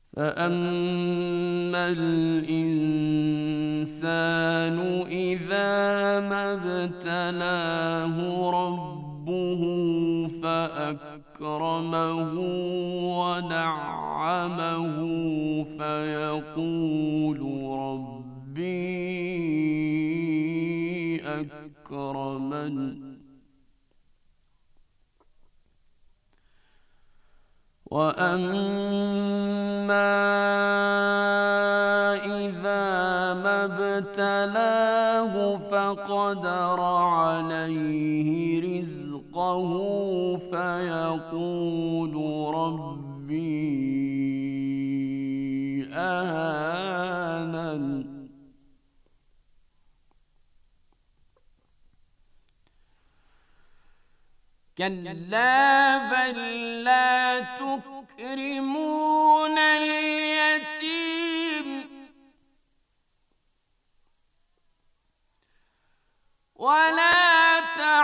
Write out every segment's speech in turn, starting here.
فأما الإنسان إذا ما ابتلاه ربه فأكرمه ونعمه فيقول ربي أكرمن وأما إذا ما ابتلاه فقدر عليه رزقه فيقول ربي أهانن كلا بل لا تكرمون اليتيم ولا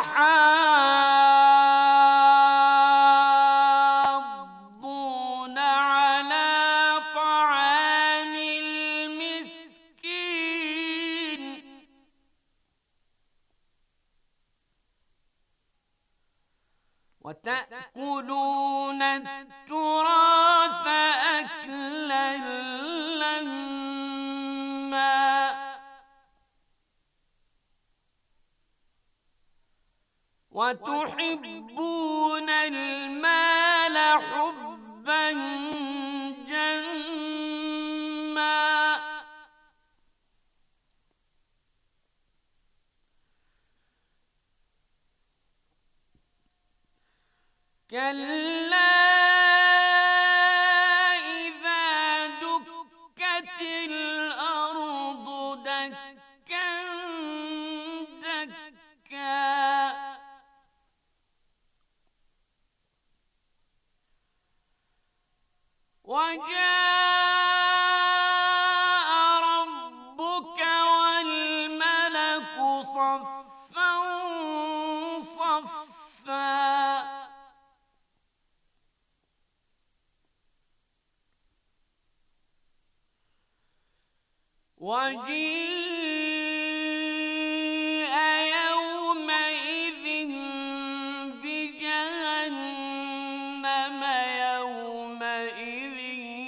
تحاضون على طعام المسكين وتأكلون التراث أكلا لما وتحبون المال حبا جما كلا إذا دكت الأرض دكا دكا وجاء ربك والملك صفا صفا وجيء يومئذ بجهنم يومئذ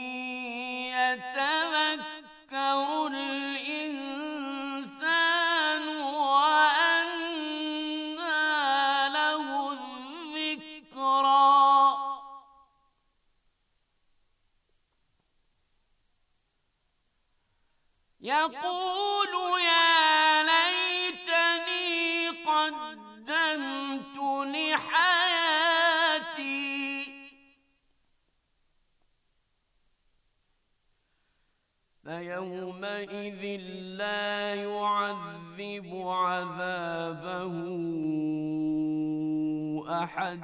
يتذكر الإنسان وأنى له الذكرى يقول يا ليتني قدمت لحياتي فيومئذ لا يعذب عذابه أحد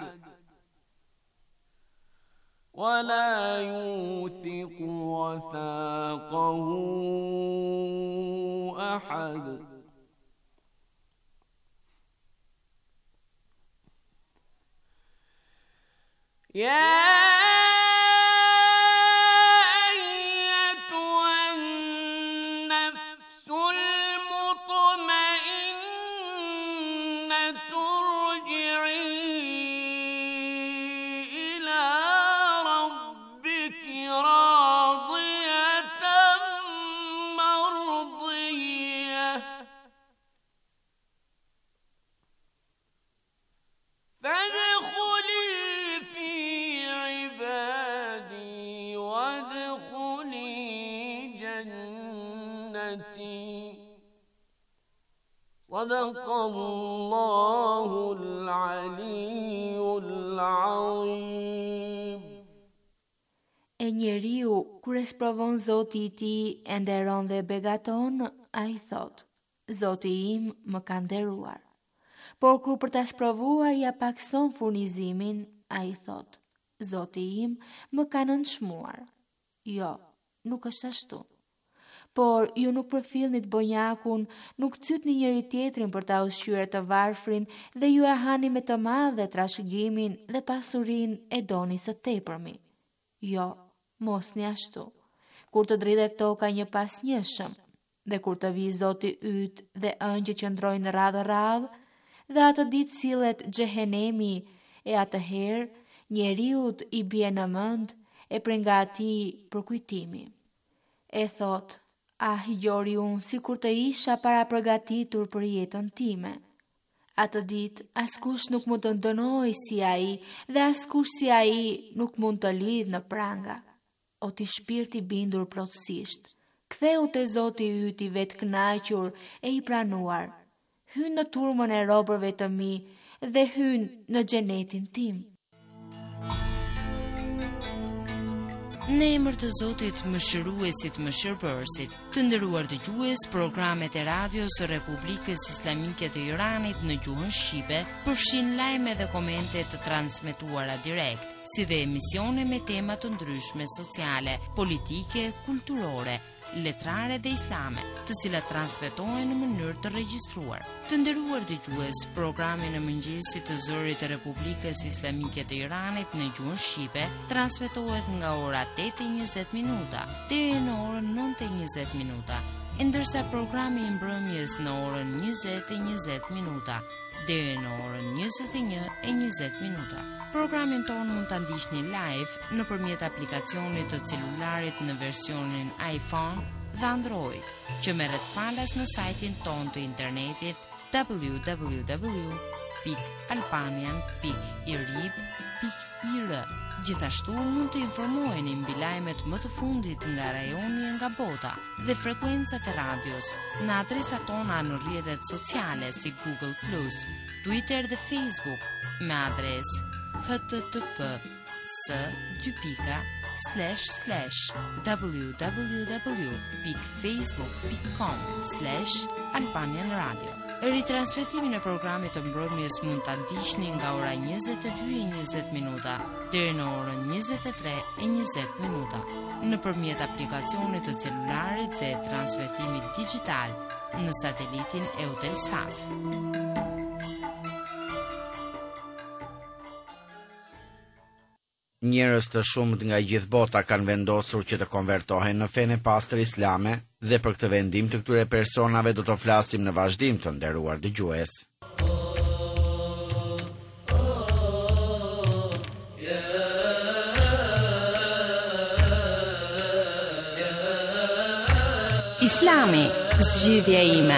ولا يوثق وثاقه أحد يا أيتها النفس المطمئنة ارجعي إلى ربك راضية مرضية فادخلي في عبادي وادخلي جنتي صدق الله العلي العظيم. E njeriu, kur e sprovon Zoti I tij e nderon dhe begaton, ai thot: Zoti im më ka nderuar. Por kur për ta sprovuar ja pakson furnizimin, ai thot: Zoti im më ka nënçmuar. Jo, nuk është ashtu. Por ju nuk përfillnit bonjakun, nuk cytni njëri tjetrin për ta ushqyer të varfrin dhe ju e hani me të madhe trashëgimin dhe pasurinë e doni së tepërmi. Jo, mos një ashtu. kur të dridhet toka një pas njëshëm, dhe kur të vi Zoti yt dhe ëngjë që ndrojnë radhë, dhe atë ditë sillet xhehenemi, e atëherë njeriut i bie në mend e prej nga ati për kujtimi. E thot, gjori unë si kur të isha para përgatitur për jetën time. Atë ditë, askush nuk mund të ndënoj si ai, dhe askush si ai nuk mund të lidh në pranga. O ti shpirti bindur plotësisht, ktheu te Zoti yt i vetë kënaqur e i pranuar. Hyn në turmën e robërve të mi dhe hyn në xhenetin tim. Në emër të Zotit mëshiruesit mëshirbërësit, të nderuar dëgjues, programet e radios së Republikës Islamike të Iranit në gjuhën shqipe përfshin lajme dhe komente të transmetuara direkt, si dhe emisione me tema të ndryshme sociale, politike, kulturore, letrare dhe islame, të cilat transmetohen në mënyrë të regjistruar. Të nderuar dëgjues, programi në mëngjesit të zërit të Republikës Islamike të Iranit në gjuhën shqipe transmetohet nga ora 8:20 minuta deri në orën 9:20 minuta, ndërsa programi i mbrëmjes në orën 20:20 minuta deri në orën 21:20 minuta. Programin tonë mund të ndiqni live nëpërmjet aplikacionit të celularit në versionin iPhone dhe Android, që merret falas në sajtin tonë të internetit www.albanian.irib.ir. Gjithashtu mund të informoheni mbi lajmet më të fundit nga rajoni e nga bota dhe frekuencat e radios në adresat tona në rrjetet sociale si Google+, Twitter dhe Facebook me adresë http://www.facebook.com/Albanian Radio. Ritransmetimin e programit të mbrëmjes mund ta ndiqni nga ora 22:20 minuta deri në orën 23:20 minuta nëpërmjet aplikacionit të celularit dhe transmetimit digjital në satelitin Eutelsat. Njerëz të shumët nga gjithë bota kanë vendosur që të konvertohen në fenë e pastër islame dhe për këtë vendim të këtyre personave do të flasim në vazhdim, të nderuar dëgjues. Islami, zgjidhja ime.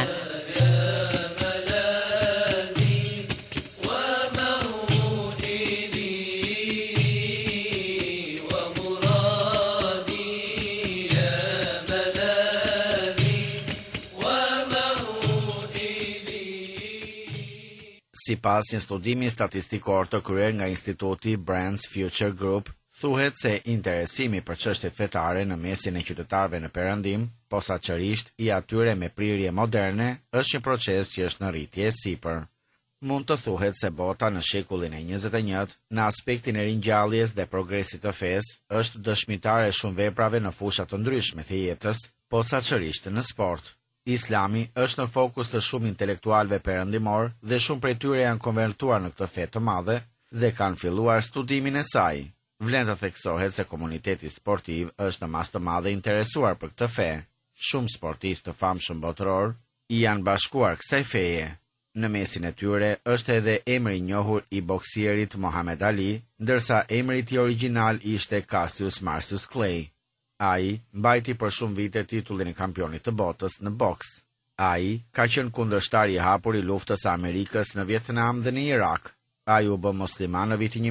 Sipas një studimi statistikor të kryer nga Instituti Brands Future Group, thuhet se interesimi për çështjet fetare në mesin e qytetarëve në Perëndim, posaçërisht i atyre me prirje moderne, është një proces që është në rritje e sipër. Mund të thuhet se bota në shekullin e 21, në aspektin e ringjalljes dhe progresit të fesë, është dëshmitare shumë veprave në fusha të ndryshme të jetës, posaçërisht në sport. Islami është në fokus të shumë intelektualëve perëndimor dhe shumë prej tyre janë konvertuar në këtë fe të madhe dhe kanë filluar studimin e saj. Vlen të theksohet se komuniteti sportiv është në mas të madhe interesuar për këtë fe. Shumë sportistë të famshëm botëror i janë bashkuar kësaj feje. Në mesin e tyre është edhe emri i njohur i boksierit Muhammad Ali, ndërsa emri i tij origjinal ishte Cassius Marcius Clay. Ai mbajti për shumë vite titullin e kampionit të botës në boks. Ai ka qenë kundërshtar i hapur i luftës së Amerikës në Vietnam dhe në Irak. Ai u bë musliman në vitin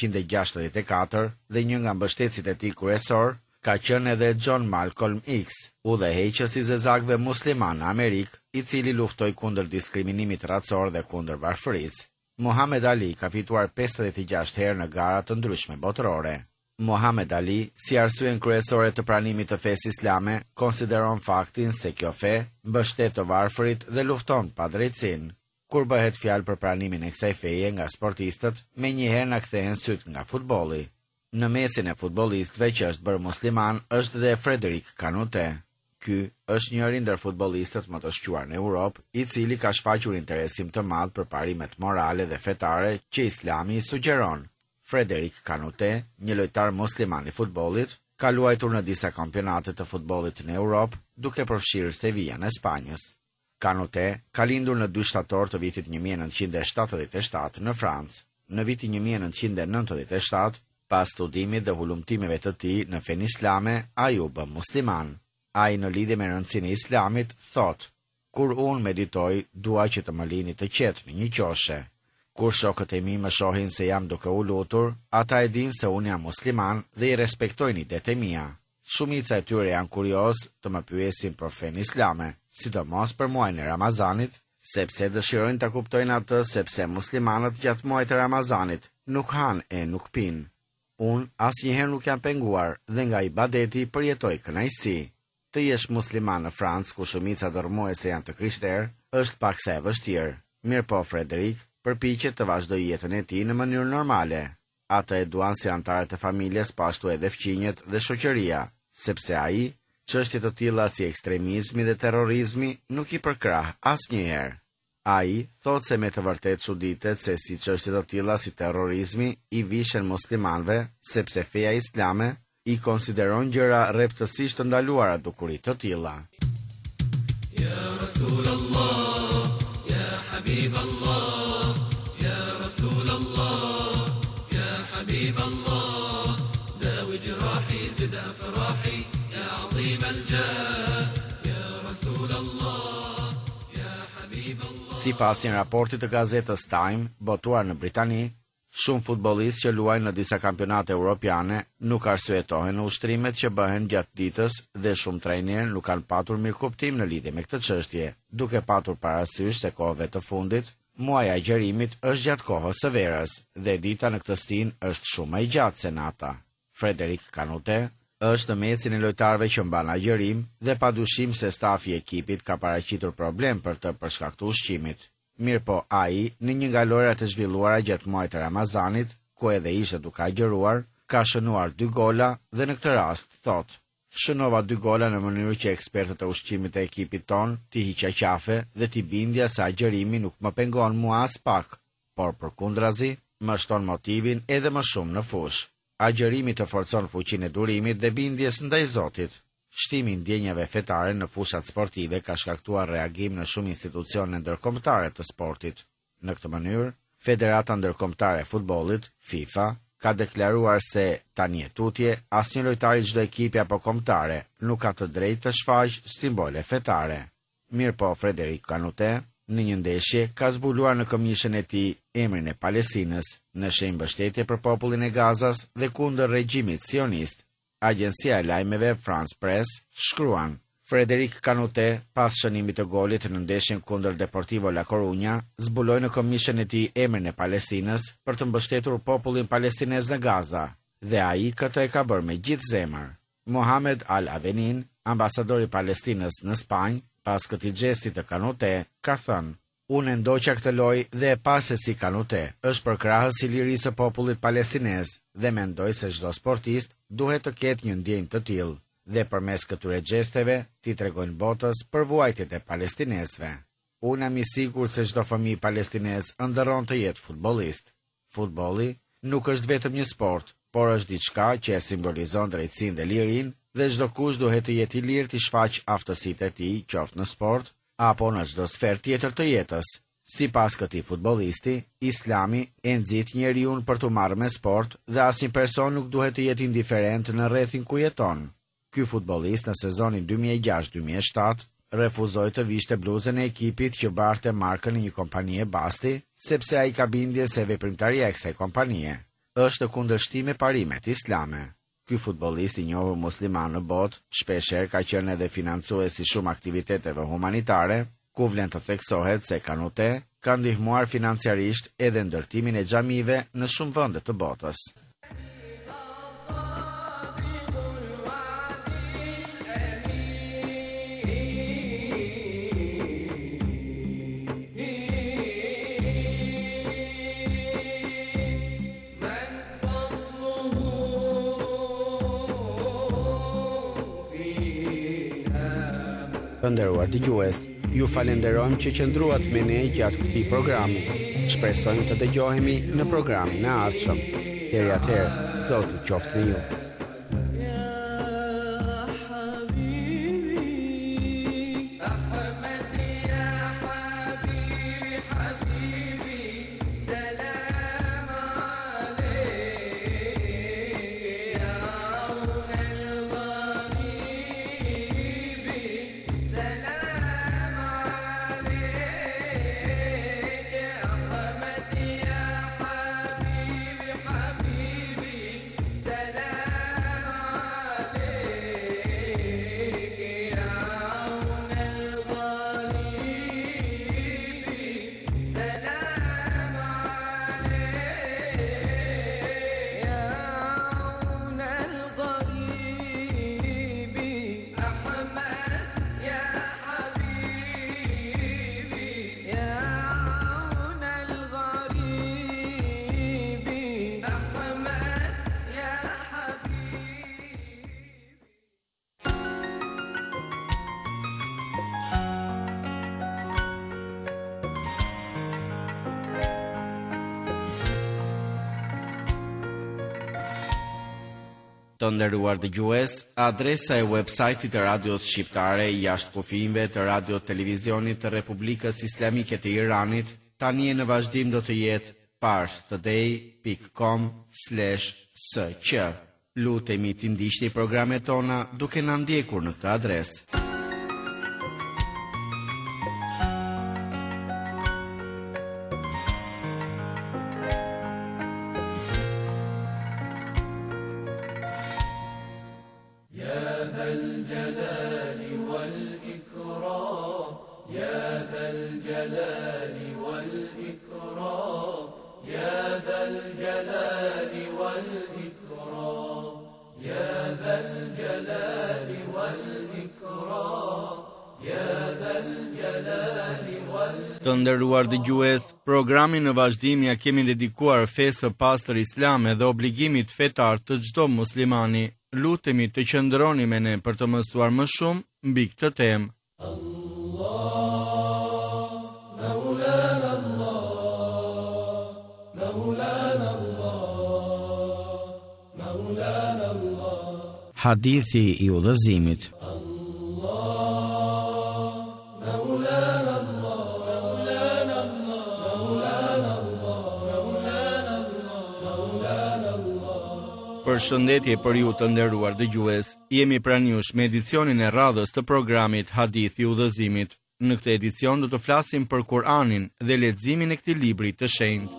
1964 dhe një nga mbështetësit e tij kryesor ka qenë edhe John Malcolm X, udhëheqës i zezakëve musliman në Amerikë, i cili luftoi kundër diskriminimit racor dhe kundër varfërisë. Muhammad Ali ka fituar 56 herë në gara të ndryshme botërore. Muhammad Ali, si arsyen kryesore të pranimit të fesë islame, konsideron faktin se kjo fe mbështet të varfërit dhe lufton pa drejtësinë. Kur bëhet fjalë për pranimin e kësaj feje nga sportistët, menjëherë na kthehen syt nga futbolli. Në mesin e futbollistëve që është bërë musliman është dhe Frederic Kanute. Ky është njëri ndër futbollistët më të shquar në Europë, i cili ka shfaqur interesim të madh për parimet morale dhe fetare që Islami i sugjeron. Frederic Kanute, një lojtar musliman i futbollit, ka luajtur në disa kampionate të futbollit në Europë, duke përfshirë Sevilla në Spanjës. Kanute ka lindur në 2 shtator të vitit 1977 në Francë. Në vitin 1997, pas studimit dhe hulumtimeve të tij në fenë islame, ai u bë musliman. Ai në lidhje me rëndësinë e islamit thot: "Kur unë meditoj, dua që të më lini të qetë në një qoshe. Kur shokët e mi më shohin se jam duke u lutur, ata e dinë se unë jam musliman dhe i respektojnë idetë e mia. Shumica e tyre janë kurioz të më pyesin për fenë islame, sidomos për muajin e Ramazanit, sepse dëshirojnë ta kuptojnë atë sepse muslimanët gjatë muajit të Ramazanit nuk hanë e nuk pinë. Unë asnjëherë nuk jam penguar dhe nga ibadeti përjetoj kënaqësi. Të jesh musliman në Francë ku shumica dërmuese janë të krishterë, është paksa e vështirë. Mirë po, Frederik përpiqet të vazhdojë jetën e tij në mënyrë normale. Ata e duan si antarët e familjes, pashtu edhe fqinjet dhe shoqëria, sepse ai çështje të tilla si ekstremizmi dhe terrorizmi nuk i përkrah asnjëherë. Ai thot se me të vërtetë çuditet se si çështje të tilla si terrorizmi i vishen muslimanëve, sepse feja islame i konsideron gjëra rreptësisht të ndaluara dukuri të tilla. Ya Rasulallah, ya Habiballah, ya Rasulallah, ya Habiballah, dawi jrahi zid afrahi, ya azim al-jah, ya Rasulallah, ya Habiballah. Sipas një raporti të gazetës Time, botuar në Britani, shumë futbollistë që luajnë në disa kampionate europiane nuk arsyetohen në ushtrimet që bëhen gjatë ditës dhe shumë trajnerë nuk kanë patur mirëkuptim në lidhje me këtë çështje, duke patur parasysh se kohëve të fundit, muaji i agjerimit është gjatë kohës së verës dhe dita në këtë stin është shumë më e gjatë se nata. Frederik Kanute është në mesin e lojtarëve që mban agjerim dhe padyshim se stafi i ekipit ka paraqitur problem për të përshkaktuar ushqimit. Mirë po ai, në një nga lojrat e zhvilluara gjatë muajit të Ramazanit, ku edhe ishte duke agjëruar, ka shënuar 2 gola dhe në këtë rast thot: "Shënova 2 gola në mënyrë që ekspertët e ushqimit e ekipit ton t'i hiqa qafe dhe t'i bindja se agjërimi nuk më pengon mua as pak, por përkundrazi më shton motivin edhe më shumë në fushë. Agjërimi të forcon fuqinë e durimit dhe bindjes ndaj Zotit." Shtimi i ndjenjave fetare në fushat sportive ka shkaktuar reagim në shumë institucione ndërkombëtare të sportit. Në këtë mënyrë, Federata Ndërkombëtare e Futbollit, FIFA, ka deklaruar se tani e tutje asnjë lojtar i çdo ekipi apo kombëtare nuk ka të drejtë të shfaqë simbole fetare. Mirë po, Frederik Kanute në një ndeshje ka zbuluar në këmishën e tij emrin e Palestinës në shenjë mbështetje për popullin e Gazas dhe kundër regjimit sionist. Agjencia e lajmeve France Press shkruan: Frederik Kanute, pas shënimit të golit në ndeshjen kundër Deportivo La Coruña, zbuloi në komishën e tij emrin e Palestinës për të mbështetur popullin palestinez në Gaza, dhe ai këtë e ka bërë me gjithë zemër. Mohamed Al-Avenin, ambasadori i Palestinës në Spanjë, pas këtij gjesti të Kanute, ka thënë: "Unë ndoqa këtë lojë dhe e pa se si Kanute është përkrahës i lirisë së popullit palestinez dhe mendoj se çdo sportist duhet të ketë një ndjenjë të tillë dhe përmes këtyre gjesteve t'i tregojnë botës për vuajtjet e palestinezëve. Unë jam i sigurt se çdo fëmijë palestinez ëndërron të jetë futbollist. Futbolli nuk është vetëm një sport, por është diçka që e simbolizon drejtësinë dhe lirinë dhe çdo kush duhet të jetë i lirë të shfaqë aftësitë e tij, qoftë në sport apo në çdo sferë tjetër të jetës. Sipas këtij futbollisti, Islami e nxit njeriu për të marrë me sport dhe asnjë person nuk duhet të jetë indiferent në rrethin ku jeton. Ky futbollist në sezonin 2006-2007 refuzoi të vishte bluzën e ekipit që barte markën e një kompanie basti, sepse ai ka bindje se veprimtaria e kësaj kompanie është kundërshtim me parimet islame. Ky futbollist i njohur musliman në botë shpeshherë ka qenë edhe financues i shumë aktiviteteve humanitare, ku vlen të theksohet se Kanute ka ndihmuar financiarisht edhe ndërtimin e xhamive në shumë vende të botës. Të nderuar dëgjues, ju falenderojmë që qëndruat me ne gjatë këtij programi. Shpresojmë të dëgjohemi në programin e ardhshëm. Deri atëherë, Zoti qoftë me ju. Të nderuar dëgjues, adresa e websajtit të radios shqiptare jashtë kufijve të radio televizionit të Republikës Islamike të Iranit tani në vazhdim do të jetë parstoday.com/sq. Lutemi të ndiqni programet tona duke na ndjekur në këtë adresë. Të nderuar dëgjues, programin në vazhdim ja kemi dedikuar fesë së pastër islame dhe obligimit fetar të çdo muslimani. Lutemi të qëndroni me ne për të mësuar më shumë mbi këtë temë. Hadithi i udhëzimit. Përshëndetje për ju të nderuar dëgjues. Jemi pranë jush me edicionin e radhës të programit Hadithi i udhëzimit. Në këtë edicion do të flasim për Kur'anin dhe leximin e këtij libri të shenjtë.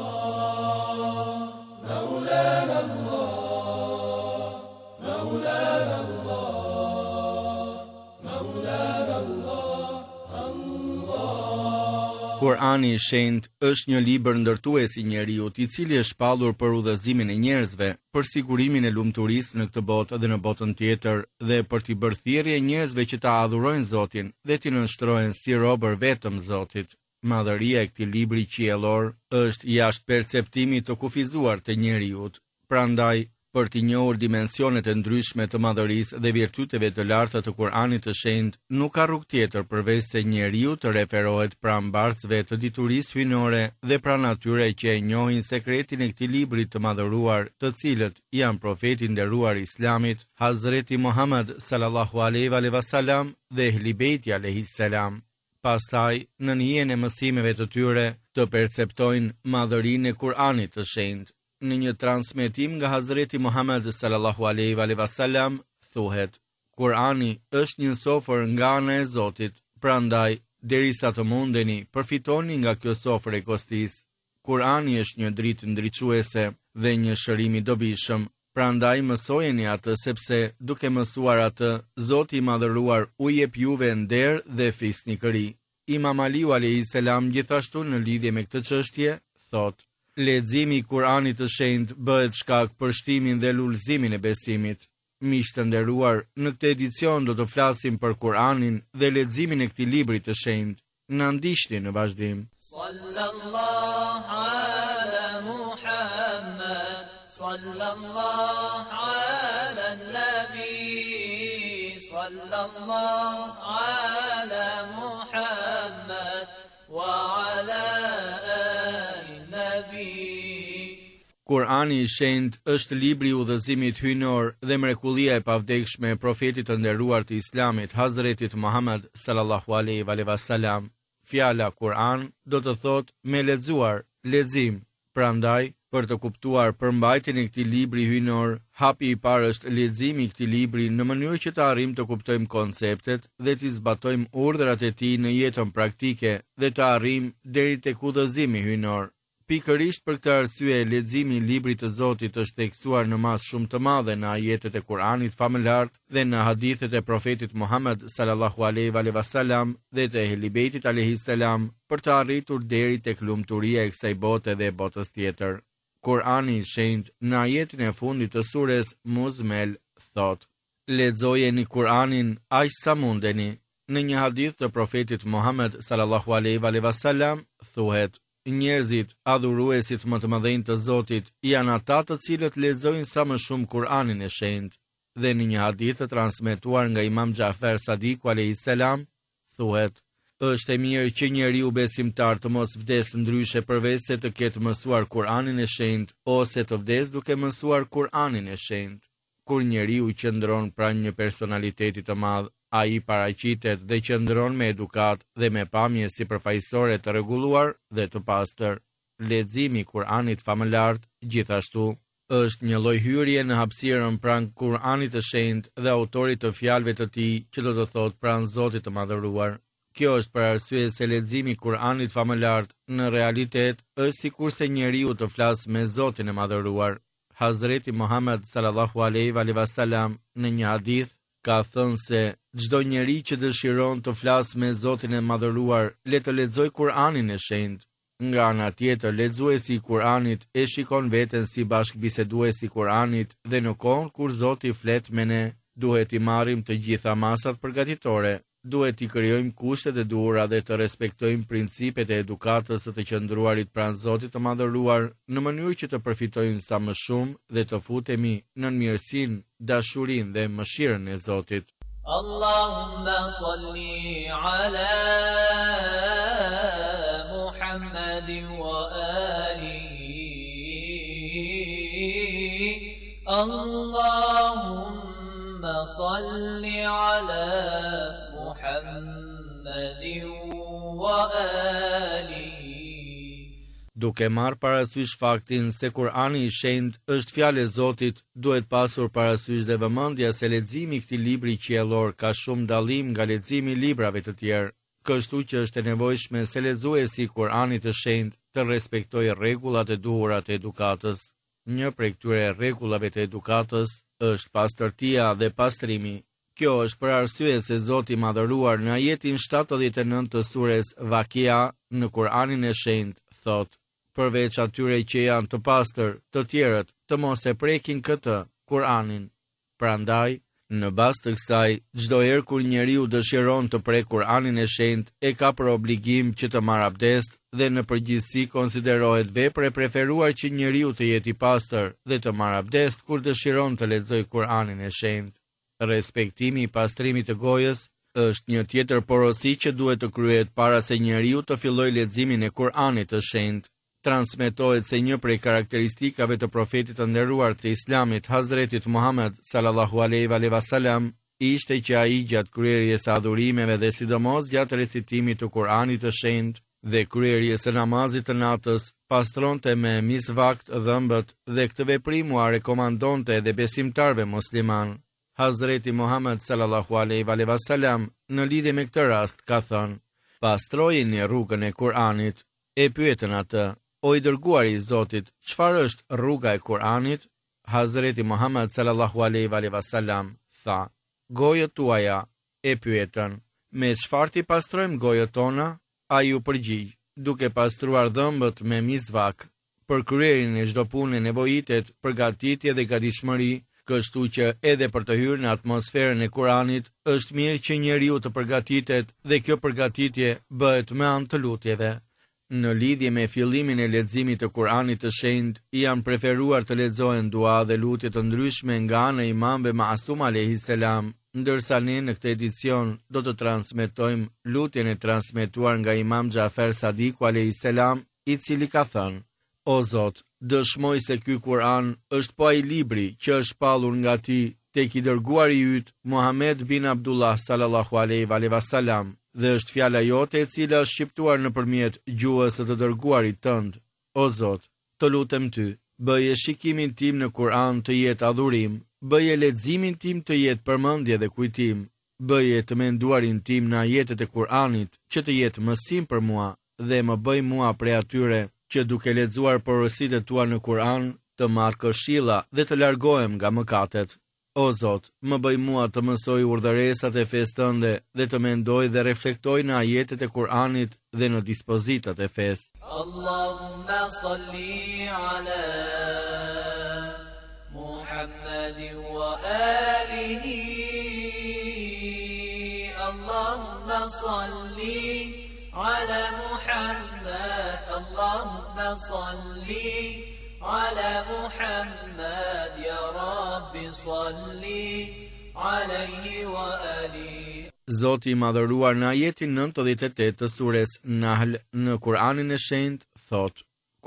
Kur'ani i shenjtë është një libër ndërtues i njeriut, i cili është shpallur për udhëzimin e njerëzve, për sigurimin e lumturisë në këtë botë dhe në botën tjetër, dhe për t'i bërë thirrje njerëzve që ta adhurojnë Zotin dhe t'i nënshtrohen si robër vetëm Zotit. Madhëria e këtij libri qiellor është jashtë perceptimit të kufizuar të njeriut. Prandaj, për t'i njohur dimensionet e ndryshme të madhërisë dhe virtyteve të larta të Kur'anit të shenjtë, nuk ka rrugë tjetër përveç se njeriu të referohet pranë mbarsëve të diturisë hyjnore dhe pranë atyre që e njohin sekretin e këtij libri të madhëruar, të cilët janë profeti i nderuar i Islamit, Hazreti Muhammed sallallahu alaihi wasallam dhe Ehli Beiti alayhis salam. Pastaj, në hijen e mësimeve të tyre, të perceptojnë madhërinë e Kur'anit të shenjtë. Në një transmetim nga Hazreti Muhammed sallallahu alaihi wasallam thuhet: Kur'ani është një sofër nga ana e Zotit, prandaj derisa të mundeni, përfitoni nga kjo sofër e kostis. Kur'ani është një dritë ndriçuese dhe një shërim i dobishëm, prandaj mësojeni atë sepse duke mësuar atë, Zoti i madhëruar u jep juve nder dhe fisnikëri. Imam Aliu alayhis salam gjithashtu në lidhje me këtë çështje thotë: leximi i Kur'anit të shenjtë bëhet shkak për shtimin dhe lulëzimin e besimit. Miq të nderuar, në këtë edicion do të flasim për Kur'anin dhe leximin e këtij libri të shenjtë. Na ndiqni në vazhdim. Sallallahu ala Muhammad, sallallahu ala nabi, sallallahu ala Muhammad wa ala Kur'ani i shenjtë është libri i udhëzimit hyjnor dhe mrekullia e pavdekshme e profetit të nderuar të Islamit, Hazretit Muhammed sallallahu alaihi wasallam. Fjala Kur'an do të thotë me lexuar, lexim. Prandaj, për të kuptuar përmbajtjen e këtij libri hyjnor, hapi i parë është leximi i këtij libri në mënyrë që të arrijmë të kuptojmë konceptet dhe të zbatojmë urdhrat e tij në jetën praktike dhe të arrijmë deri tek udhëzimi hyjnor. Pikërisht për këtë arsye, leximi i librit të Zotit është theksuar në masë shumë të madhe në ajetet e Kur'anit famëlar dhe në hadithet e profetit Muhammed sallallahu alaihi wasallam dhe të Ehli Beitit alayhis salam për të arritur deri tek lumturia e kësaj bote dhe botës tjetër. Kur'ani i shenjtë në ajetin e fundit të sures Muzmel thotë: lexojeni Kur'anin aq sa mundeni. Në një hadith të profetit Muhammed sallallahu alaihi wasallam thuhet: njerëzit adhuruesit më të mëdhenj të Zotit janë ata të cilët lexojnë sa më shumë Kur'anin e shenjtë. Dhe në një hadith të transmetuar nga Imam Jafer Sadiku alayhis salam thuhet: është e mirë që njeriu besimtar të mos vdes ndryshe përveç se të ketë mësuar Kur'anin e shenjtë ose të vdes duke mësuar Kur'anin e shenjtë. Kur njeriu qëndron pranë një personaliteti të madh, ai paraqitet dhe qëndron me edukat dhe me pamje sipërfaqësore të rregulluar dhe të pastër. Leximi i Kuranit famëlar gjithashtu është një lloj hyrje në hapësirën pranë Kuranit të shenjtë dhe autorit të fjalëve të tij, që do të thotë pranë Zotit të madhëruar. Kjo është për arsye se leximi i Kuranit famëlar në realitet është sikurse njeriu të flasë me Zotin e madhëruar. Hazreti Muhammed sallallahu alaihi wasallam në një hadith ka thënë se çdo njeri që dëshiron të flasë me Zotin e madhëruar, le të lexojë Kuranin e shenjtë. Nga ana tjetër, lexuesi i Kuranit e shikon veten si bashkëbiseduesi i Kuranit dhe në kohën kur Zoti flet me ne, duhet i marrim të gjitha masat përgatitore, duhet i krijojmë kushtet e duhura dhe të respektojmë principet e edukatës së të qëndruarit pranë Zotit të madhëruar, në mënyrë që të përfitojmë sa më shumë dhe të futemi në mirësinë, dashurinë dhe mëshirën e Zotit. Allahumma salli ala Muhammadin wa alihi. Allahumma salli ala Muhammadin wa alihi. Duke marrë parasysh faktin se Kurani i shenjtë është fjalë e Zotit, duhet pasur parasysh dhe vëmendja se leximi i këtij libri qiellor ka shumë dallim nga leximi i librave të tjerë, kështu që është e nevojshme se lexuesi i Kuranit të shenjtë të respektojë rregullat e duhura të edukatës. Një prej këtyre rregullave të edukatës është pastërtia dhe pastrimi. Kjo është për arsye se Zoti i madhëruar në ajetin 79 të sures Vakia në Kuranin e shenjtë thotë: përveç atyre që janë të pastër, të tjerët të mos e prekin këtë, Kuranin. Prandaj, në bazë të kësaj, çdo herë kur njeriu dëshiron të prek Kuranin e shenjtë, e ka për obligim që të marrë abdest dhe në përgjithësi konsiderohet vepër e preferuar që njeriu të jetë i pastër dhe të marrë abdest kur dëshiron të lexojë Kuranin e shenjtë. Respektimi i pastrimit të gojës është një tjetër porosi që duhet të kryhet para se njeriu të fillojë leximin e Kuranit të shenjtë. Transmetohet se një prej karakteristikave të profetit të nderuar të Islamit, Hazretit Muhammed sallallahu alaihi wasallam, ishte që ai gjatë kryerjes së adhurimeve dhe sidomos gjatë recitimit të Kuranit të shenjtë dhe kryerjes së namazit të natës, pastronte me misvakt dhëmbët dhe këtë veprim u rekomandonte edhe besimtarve musliman. Hazreti Muhammed sallallahu alaihi wasallam në lidhje me këtë rast ka thënë: pastrojeni rrugën e Kuranit. E pyetën atë: o i dërguari i Zotit, çfarë është rruga e Kuranit? Hazreti Muhammed sallallahu alaihi wasallam tha: gojët tuaja. E pyetën: me çfarë ti pastrojmë gojët tona? Ai u përgjigj: duke pastruar dhëmbët me misvak. Për kryerjen e çdo pune nevojitet përgatitje dhe gatishmëri, kështu që edhe për të hyrë në atmosferën e Kuranit, është mirë që njeriu të përgatitet dhe kjo përgatitje bëhet me anë të lutjeve. Në lidhje me fillimin e leximit të Kuranit të shenjtë, janë preferuar të lexohen dua dhe lutje të ndryshme nga ana e imamëve Masum alayhis salam, ndërsa ne në këtë edicion do të transmetojmë lutjen e transmetuar nga Imam Xhafer Sadiku alayhis salam, i cili ka thënë: o Zot, dëshmoj se ky Kur'an është po ai libri që është shpallur nga ti tek i dërguari yt Muhammed bin Abdullah sallallahu alaihi wasallam, dhe është fjala jote e cila është shqiptuar nëpërmjet gjuhës së të dërguarit tënd. O Zot, të lutem ty, bëje shikimin tim në Kur'an të jetë adhurim, bëje leximin tim të jetë përmendje dhe kujtim, bëje të menduarin tim në ajetet e Kur'anit që të jetë mësim për mua dhe më bëj mua prej atyre që duke lexuar porositë e tua në Kur'an të marr këshilla dhe të largohem nga mëkatet. O Zot, më bëj mua të mësoj urdhëresat e fesë tënde dhe të mendoj dhe reflektoj në ajetet e Kur'anit dhe në dispozitat e fesë. Allahumma salli ala Muhammadin wa alihi. Allahumma salli ala Muhammad. Allahumma salli على محمد يا رب صلي عليه وآله. Zoti i madhëruar në ajetin 98 të sures Nahl në Kur'anin e shenjtë thot: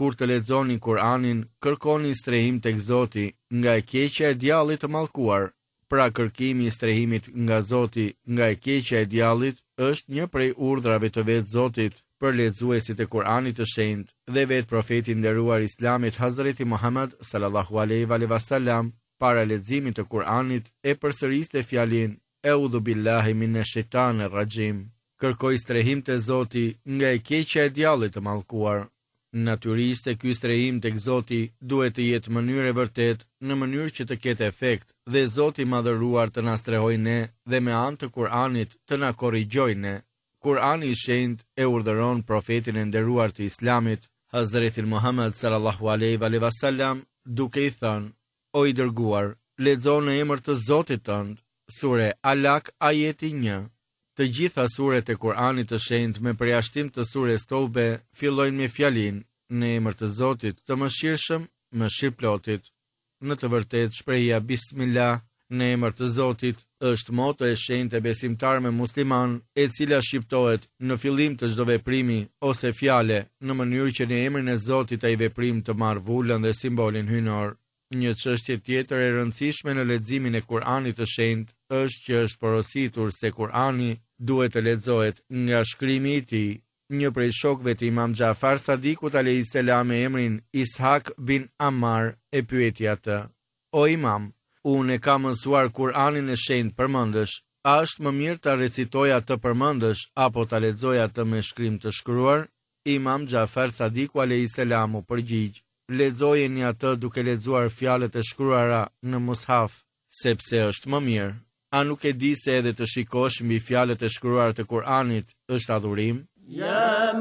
kur të lexoni Kur'anin, kërkoni strehim tek Zoti nga e keqja e djallit të mallkuar. Pra kërkimi i strehimit nga Zoti nga e keqja e djallit është një prej urdhrave të vetë Zotit për lexuesit e Kur'anit të shenjtë dhe vetë profeti nderuar Islamit Hazreti Muhammad sallallahu alaihi wasallam para leximit të Kur'anit e përsëriste fjalën Eudhu billahi minash shaitanir rajim. Kërkoj strehim të Zoti nga e keqja e djallit të mallkuar. Natyrisht se ky strehim tek Zoti duhet të jetë në mënyrë e vërtetë, në mënyrë që të ketë efekt, dhe Zoti i madhëruar të na strehojë ne dhe me anë të Kur'anit të na korrigjojë ne. Kur'ani i shenjtë e urdhëron profetin e nderuar të Islamit, Hazretin Muhammad sallallahu alaihi wasallam, duke i thënë: O i dërguar, lexo në emër të Zotit tënd. Sure Alak ajeti 1. Të gjitha suret e Kur'anit të shenjtë me përjashtim të sures Tobe fillojnë me fjalin në emër të Zotit të mëshirshëm, mëshirëplotit. Në të vërtetë shprehja Bismillah në emër të Zotit është moto e shenjtë e besimtarëve musliman, e cila shqiptohet në fillim të çdo veprimi ose fjale në mënyrë që në emrin e Zotit ai veprim të marrë vullën dhe simbolin hyjnor. Një çështje tjetër e rëndësishme në leximin e Kur'anit të shenjtë është që është porositur se Kur'ani duhet të lexohet nga shkrimi i tij. Një prej shokëve të Imam Xhafar Sadikut alayhis salam me emrin Ishak bin Ammar e pyeti atë: O Imam, unë e kam mësuar Kur'anin e shenjtë përmendësh, a është më mirë ta recitoj atë përmendësh apo ta lexoj atë me shkrim të shkruar? Imam Xhafar Sadiku alayhis salam u përgjigj: Lexojeni atë duke lexuar fjalët e shkruara në mushaf, sepse është më mirë. A nuk e di se edhe të shikosh mbi fjalët e shkruara të Kur'anit është adhurim? Ya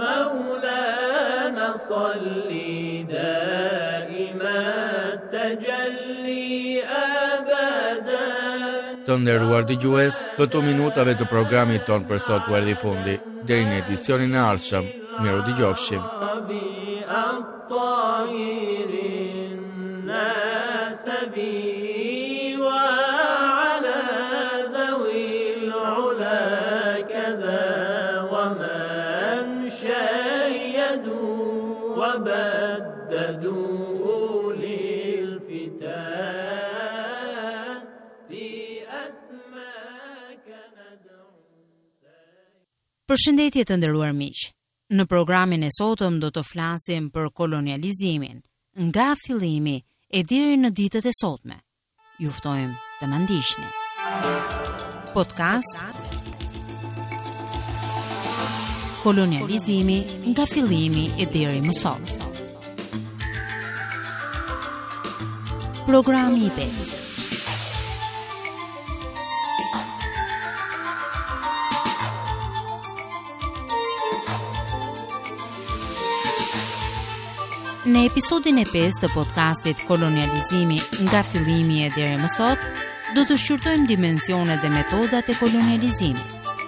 Maulana salli daima tajalli abadan. Të nderuar dëgjues, këto minutave të programit ton për sot u erdhi fundi. Deri në edicionin e ardhshëm, miru dëgjofshim. وبددوا للفتاة في أسماك ندعو. Përshëndetje të nderuar miq. Në programin e sotëm do të flasim për kolonializimin nga fillimi e deri në ditët e sotme. Ju ftojmë të na ndiqni. Podcast Kolonializimi nga fillimi e deri më sot. Programi i 5. Në episodin e 5 të podcastit Kolonializimi nga fillimi e deri më sot, do të shqyrtojmë dimensionet dhe metodat e kolonializimit.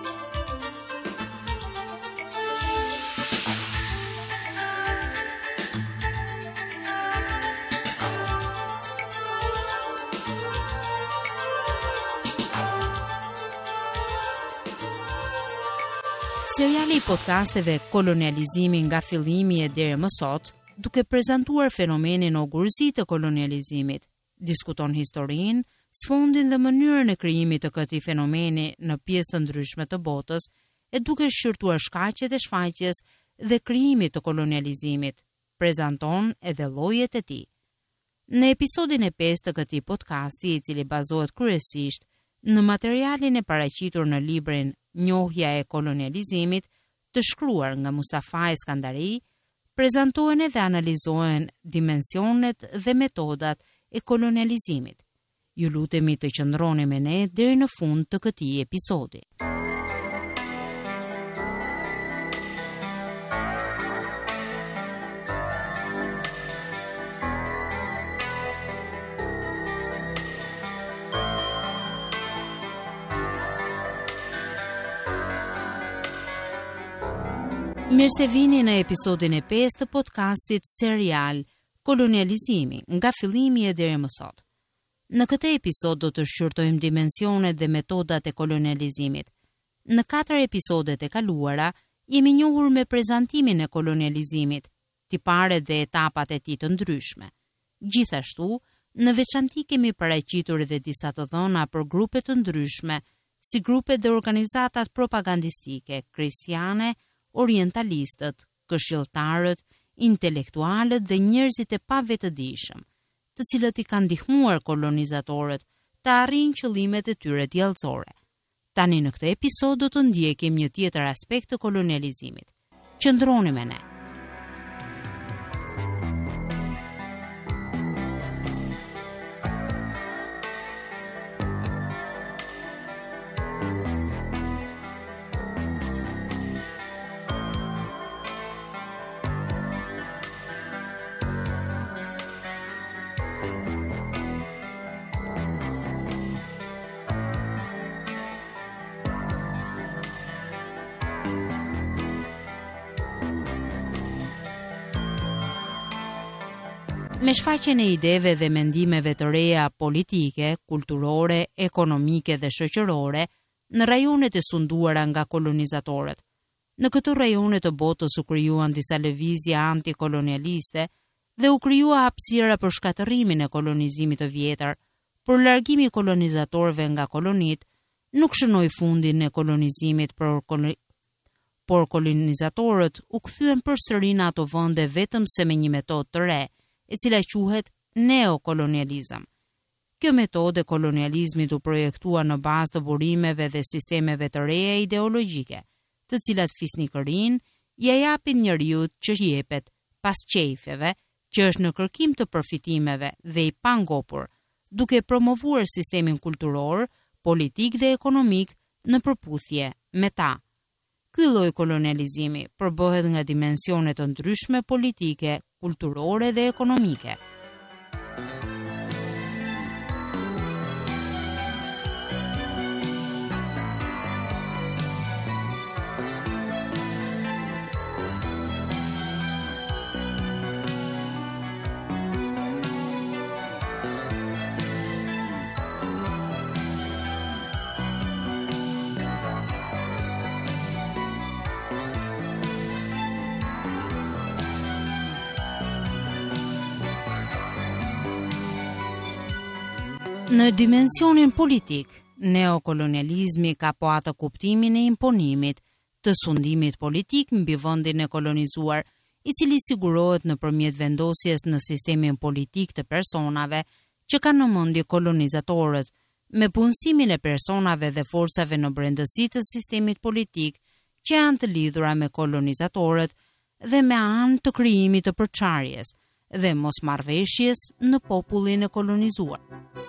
Seriali i podcasteve Kolonializimi nga fillimi e deri më sot, duke prezantuar fenomenin ogurësi të kolonializimit, diskuton historinë, sfondin dhe mënyrën e krijimit të këtij fenomeni në pjesë të ndryshme të botës, e duke shqyrtuar shkaqet e shfaqjes dhe krijimit të kolonializimit, prezanton edhe llojet e tij. Në episodin e 5 të këtij podcasti, i cili bazohet kryesisht në materialin e paraqitur në librin Njohja e kolonializimit, të shkruar nga Mustafa Eskandari, prezantohen dhe analizohen dimensionet dhe metodat e kolonializimit. Ju lutemi të qëndroni me ne deri në fund të këtij episodi. Mirë se vini në episodin e 5 të podcastit serial Kolonializimi nga fillimi e deri më sot. Në këtë episod do të shqyrtojmë dimensionet dhe metodat e kolonializimit. Në 4 episodet e kaluara jemi njohur me prezantimin e kolonializimit, tiparet dhe etapat e tij të ndryshme. Gjithashtu, në veçanti kemi paraqitur edhe disa të dhëna për grupe të ndryshme, si grupet dhe organizatat propagandistike, kristiane, orientalistët, këshilltarët, intelektualët dhe njerëzit e pavetëdijshëm, të cilët i kanë ndihmuar kolonizatorët të arrijnë qëllimet e tyre diellësore. Tani në këtë episod do të ndjekim një tjetër aspekt të kolonializimit. Qëndroni me ne. Me shfaqjen e ideve dhe mendimeve të reja politike, kulturore, ekonomike dhe shoqërore në rajonet e sunduara nga kolonizatorët. Në këto rajone të botës u krijuan disa lëvizje antikolonialiste dhe u krijua hapësira për shkatërrimin e kolonizimit të vjetër, por largimi i kolonizatorëve nga kolonit nuk shënoi fundin e kolonizimit, por kolonizatorët u kthyen përsëri në ato vende vetëm se me një metodë të re, e cila quhet neokolonializëm. Kjo metodë e kolonializmit u projektua në bazë të burimeve dhe sistemeve të reja ideologjike, të cilat fisnikërinë ja japin njeriut që jepet pas qejfeve, që është në kërkim të përfitimeve dhe i pangopur, duke promovuar sistemin kulturor, politik dhe ekonomik në përputhje me ta. Ky lloj kolonializimi përbëhet nga dimensione të ndryshme politike, kulturore dhe ekonomike. Në dimensionin politik, neokolonializmi ka po atë kuptimin e imponimit të sundimit politik mbi vendin e kolonizuar, i cili sigurohet nëpërmjet vendosjes në sistemin politik të personave që kanë në mendje kolonizatorët, me punësimin e personave dhe forcave në brendësi të sistemit politik që janë të lidhura me kolonizatorët dhe me anë të krijimit të përçarjes dhe mosmarrveshjes në popullin e kolonizuar.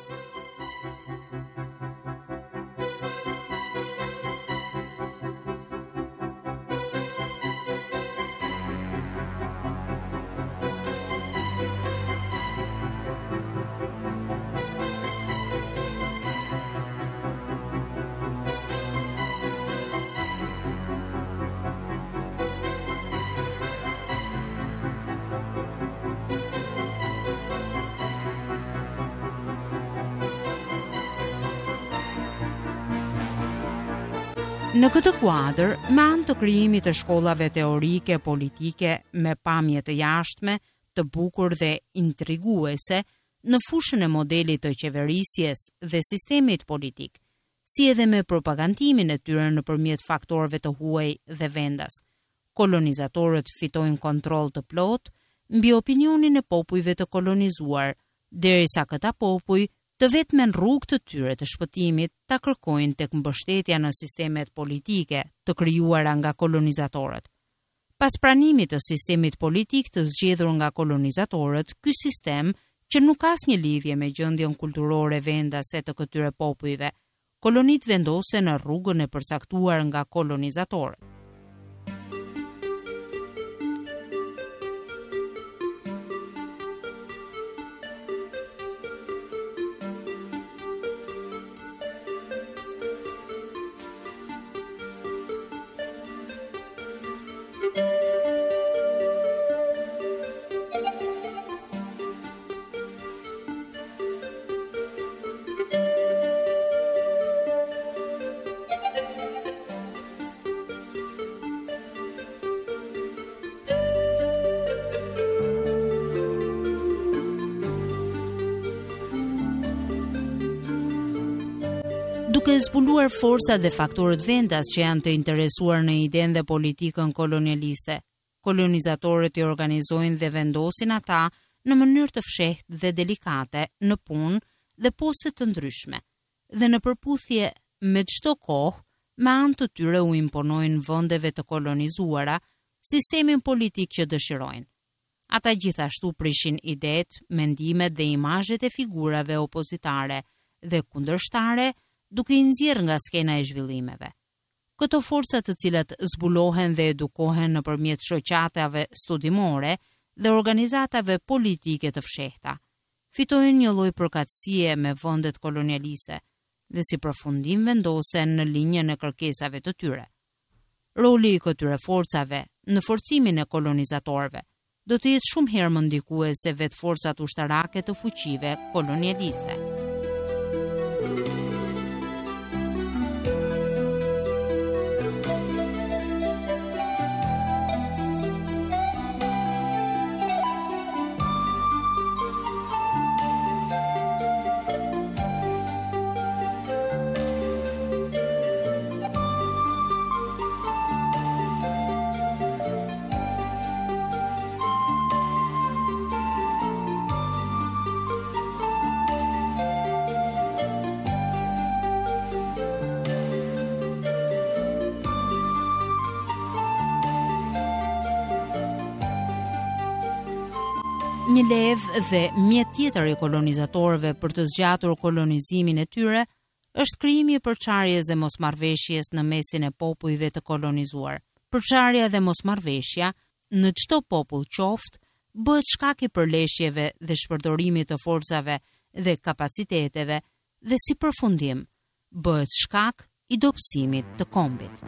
Në këtë kuadër, me anë të krijimit të shkollave teorike politike me pamje të jashtme, të bukur dhe intriguese në fushën e modelit të qeverisjes dhe sistemit politik, si edhe me propagandimin e tyre nëpërmjet faktorëve të huaj dhe vendas, kolonizatorët fitojnë kontroll të plotë mbi opinionin e popujve të kolonizuar, derisa këta popuj të vetmen rrugë të tyre të shpëtimit ta kërkojnë tek mbështetja në sistemet politike të krijuara nga kolonizatorët. Pas pranimit të sistemit politik të zgjedhur nga kolonizatorët, ky sistem, që nuk ka asnjë lidhje me gjendjen kulturore vendase të këtyre popujve, kolonit vendosen në rrugën e përcaktuar nga kolonizatorët. Duke zbuluar forcat dhe faktorët vendas që janë të interesuar në idenë dhe politikën kolonialiste, kolonizatorët i organizojnë dhe vendosin ata në mënyrë të fshehtë dhe delikate në punë dhe poste të ndryshme, dhe në përputhje me çdo kohë, me anë të tyre u imponojnë vendeve të kolonizuara sistemin politik që dëshirojnë. Ata gjithashtu prishin idetë, mendimet dhe imazhet e figurave opozitare dhe kundërshtare, duke i nxjerrë nga skena e zhvillimeve. Këto forca të cilat zbulohen dhe edukohen nëpërmjet shoqatave studimore dhe organizatave politike të fshehta, fitojnë një lloj përkatësie me vendet kolonialiste dhe si përfundim vendosen në linjën e kërkesave të tyre. Roli i këtyre forcave në forcimin e kolonizatorëve do të jetë shumë herë më ndikues se vetë forcat ushtarake të fuqive kolonialiste. Një levë dhe mjet tjetër i kolonizatorëve për të zgjatur kolonizimin e tyre është krijimi i përçarjes dhe mosmarrveshjes në mesin e popujve të kolonizuar. Përçarja dhe mosmarrveshja në çdo popull qoftë bëhet shkak i përleshjeve dhe shpërdorimit të forcave dhe kapaciteteve dhe si përfundim bëhet shkak i dobësimit të kombit.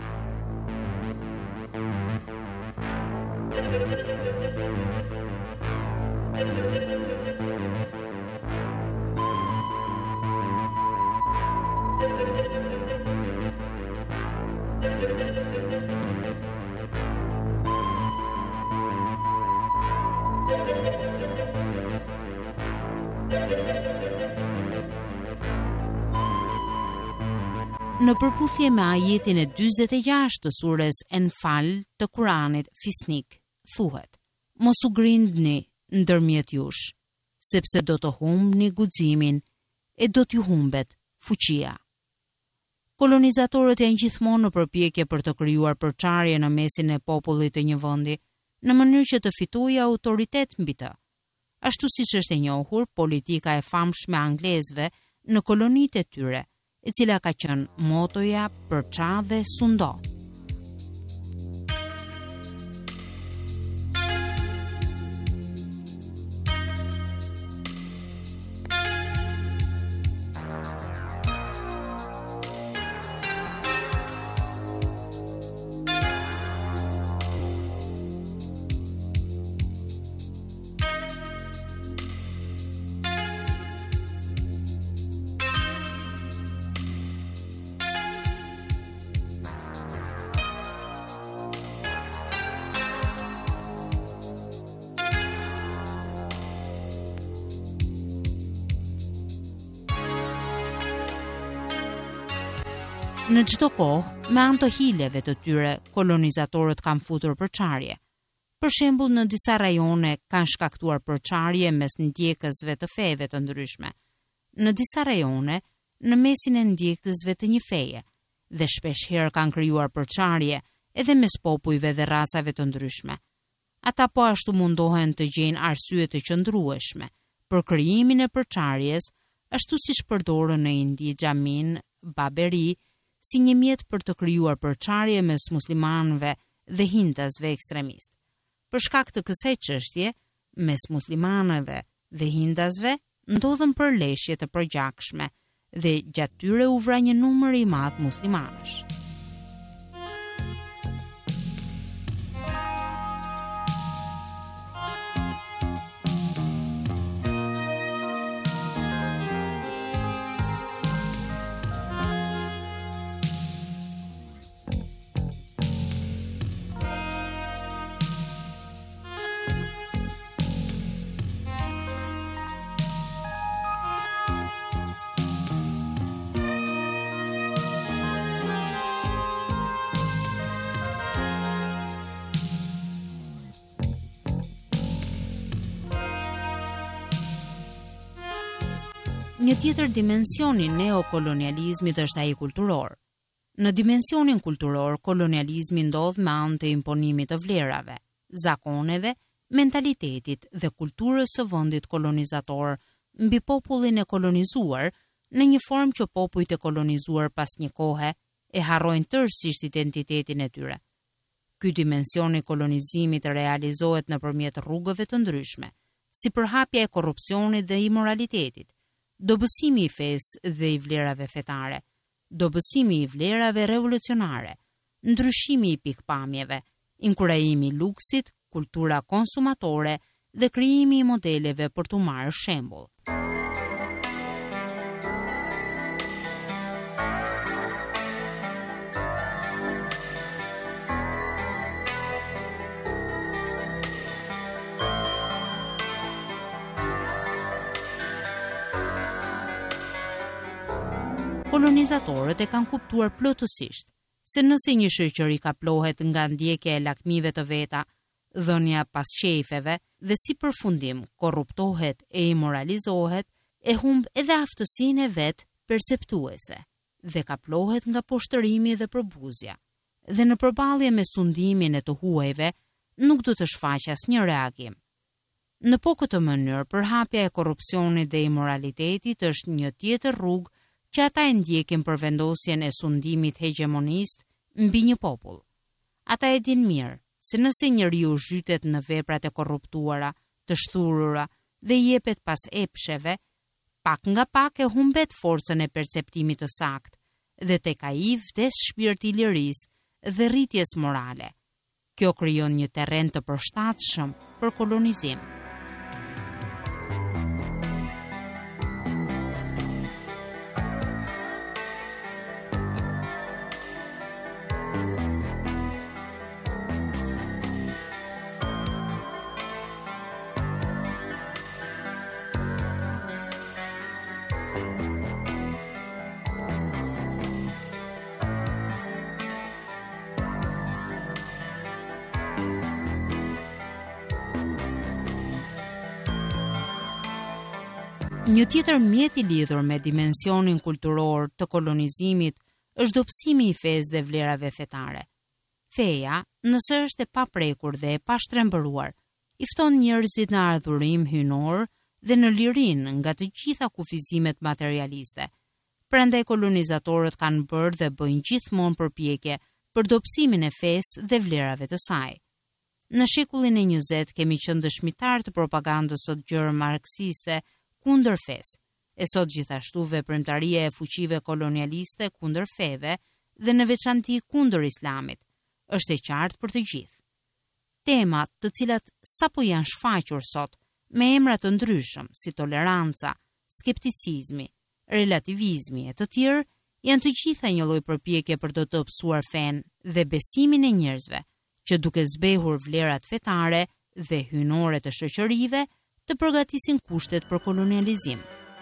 Në përputhje me ajetin e 46 të surës Enfal të Kuranit Fisnik, thuhet: Mos u grindni ndërmjet jush, sepse do të humbni guximin e do t'ju humbet fuqia. Kolonizatorët janë gjithmonë në përpjekje për të krijuar përçarje në mesin e popullit të një vendi, në mënyrë që të fitojë autoritet mbi të. Ashtu siç është e njohur, politika e famshme anglezëve në kolonitë e tyre, e cila ka qenë motoja përça dhe sundo. Në çdo kohë, me anë të hileve të tyre, kolonizatorët kanë futur përçarje. Për shembull, në disa rajone kanë shkaktuar përçarje mes ndjekësve të feve të ndryshme. Në disa rajone, në mesin e ndjekësve të një feje, dhe shpesh herë kanë krijuar përçarje edhe mes popujve dhe racave të ndryshme. Ata po ashtu mundohen të gjejnë arsye të qëndrueshme për krijimin e përçarjes, ashtu siç përdorën në Indi xhamin Baberi si një mjet për të krijuar përçarje mes muslimanëve dhe hindasve ekstremist. Për shkak të kësaj çështje, mes muslimanëve dhe hindasve ndodhen përleshje të përgjakshme dhe gjatë tyre u vra një numër i madh muslimanësh. Një tjetër dimension i neokolonializmit është ai kulturor. Në dimensionin kulturor, kolonializmi ndodh me anë të imponimit të vlerave, zakoneve, mentalitetit dhe kulturës së vendit kolonizator mbi popullin e kolonizuar, në një formë që popujt e kolonizuar pas një kohe e harrojnë tërësisht identitetin e tyre. Ky dimension i kolonizimit realizohet nëpërmjet rrugëve të ndryshme, si përhapja e korrupsionit dhe imoralitetit, dobësimi i fesë dhe i vlerave fetare, dobësimi i vlerave revolucionare, ndryshimi i pikpamjeve, inkurajimi i luksit, kultura konsumatore dhe krijimi i modeleve për t'u marrë shembull. Kolonizatorët e kanë kuptuar plotësisht se nëse një shoqëri kaplohet nga ndjekja e lakmive të veta, dhënia pas qejfeve dhe si përfundim korruptohet e imoralizohet, e humb edhe aftësinë e vet perceptuese dhe kaplohet nga poshtërimi dhe përbuzja. Dhe në përballje me sundimin e të huajve, nuk do të shfaqë asnjë reagim. Në po këtë mënyrë, përhapja e korrupsionit dhe imoralitetit është një tjetër rrugë që ata e ndjekin për vendosjen e sundimit hegemonist mbi një popull. Ata e din mirë se nëse njeriu zhytet në veprat e korruptuara, të shturura dhe jepet pas epsheve, pak nga pak e humbet forcën e perceptimit të saktë dhe tek ai vdes shpirti i lirisë dhe rritjes morale. Kjo krijon një terren të përshtatshëm për kolonizim. Një tjetër mjet i lidhur me dimensionin kulturor të kolonizimit është dobësimi i fesë dhe vlerave fetare. Feja, nëse është e paprekur dhe e pashtrembëruar, i fton njerëzit në ardhurim hynor dhe në lirinë nga të gjitha kufizimet materialiste. Prandaj kolonizatorët kanë bërë dhe bëjnë gjithmonë përpjekje për dobësimin e fesë dhe vlerave të saj. Në shekullin e 20 kemi qenë dëshmitar të propagandës së gjërë marksiste kundër fesë, e sot gjithashtu veprimtaria e fuqive kolonialiste kundër feve dhe në veçanti kundër islamit, është e qartë për të gjithë. Temat të cilat sapo janë shfaqur sot me emra të ndryshëm si toleranca, skepticizmi, relativizmi e të tjerë, janë të gjitha një lloj përpjekje për të dobësuar fen dhe besimin e njerëzve, që duke zbehur vlerat fetare dhe hynore të shoqërive, të përgatisin kushtet për kolonializim.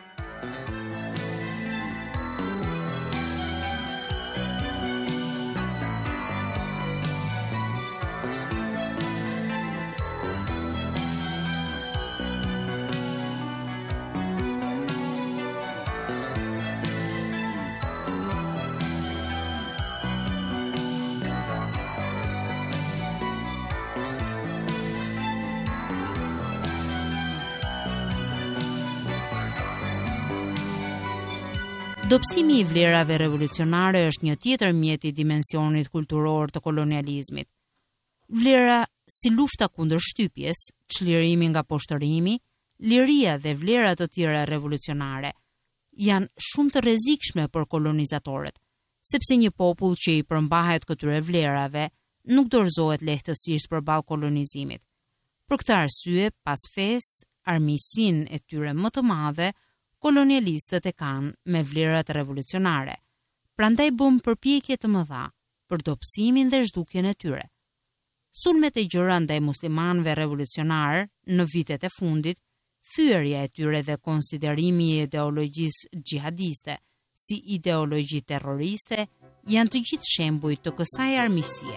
Dobësimi i vlerave revolucionare është një tjetër mjet i dimensionit kulturor të kolonializmit. Vlera si lufta kundër shtypjes, çlirimi nga poshtërimi, liria dhe vlera të tjera revolucionare janë shumë të rrezikshme për kolonizatorët, sepse një popull që i përmbahet këtyre vlerave nuk dorëzohet lehtësisht përballë kolonizimit. Për këtë arsye, pas fesë, armiqsinë e tyre më të madhe, kolonialistët e kanë me vlerat revolucionare, prandaj bën përpjekje të mëdha për dobësimin dhe zhdukjen e tyre. Sulmet e gjëra ndaj muslimanëve revolucionar në vitet e fundit, fyerja e tyre dhe konsiderimi i ideologjisë xhihadiste si ideologji terroriste janë të gjithë shembuj të kësaj armiqësie.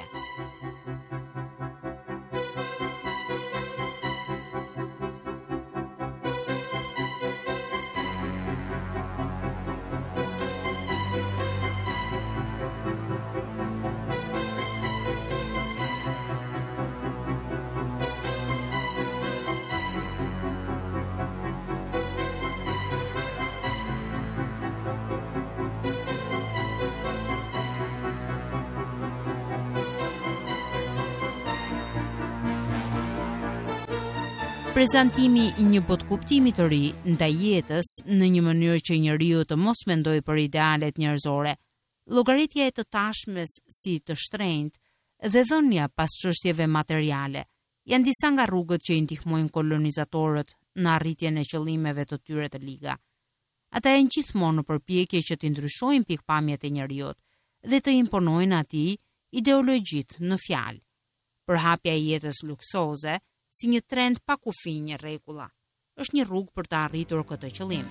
Prezantimi i një botkuptimi të ri ndaj jetës në një mënyrë që njeriu të mos mendojë për idealet njerëzore, llogaritja e të tashmes si të shtrenjtë dhe dhënia pas çështjeve materiale janë disa nga rrugët që i ndihmojnë kolonizatorët në arritjen e qëllimeve të tyre të liga. Ata janë gjithmonë në përpjekje që të ndryshojnë pikpamjet e njeriut dhe të imponojnë atij ideologjitë në fjalë. Përhapja e jetës luksoze si një trend pa kufi një rregulla, është një rrugë për të arritur këtë qëllim.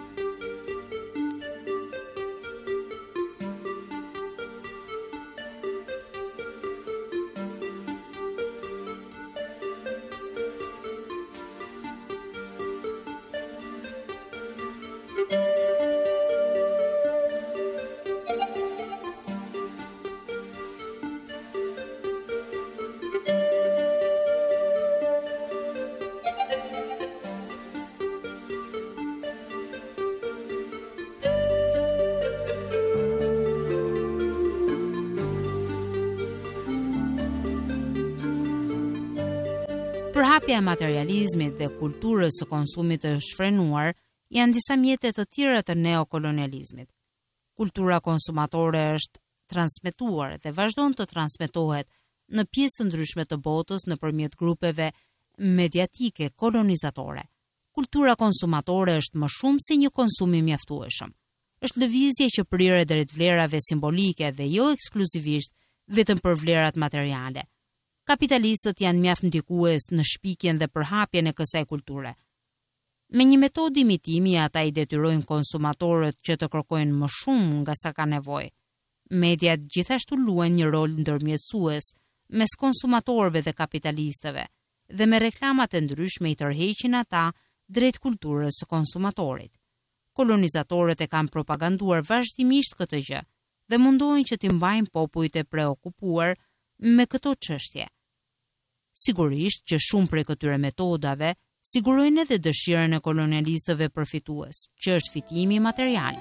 Përhapja e materializmit dhe kulturës së konsumit të shfrenuar janë disa mjete të tjera të neokolonializmit. Kultura konsumatore është transmetuar dhe vazhdon të transmetohet në pjesë të ndryshme të botës nëpërmjet grupeve mediatike kolonizatore. Kultura konsumatore është më shumë se një konsum i mjaftueshëm. Është lëvizje që prirë drejt vlerave simbolike dhe jo ekskluzivisht vetëm për vlerat materiale. Kapitalistët janë mjaft ndikues në shpikjen dhe përhapjen e kësaj kulture. Me një metodë imitimi ata i detyrojnë konsumatorët që të kërkojnë më shumë nga sa ka nevojë. Mediat gjithashtu luajnë një rol ndërmjetësues mes konsumatorëve dhe kapitalistëve dhe me reklamat e ndryshme i tërheqin ata drejt kulturës së konsumatorit. Kolonizatorët e kanë propaganduar vazhdimisht këtë gjë dhe mundohen që t'i mbajnë popujt e preokupuar me këto çështje. Sigurisht që shumë prej këtyre metodave sigurojnë edhe dëshirën e kolonialistëve përfitues, që është fitimi material.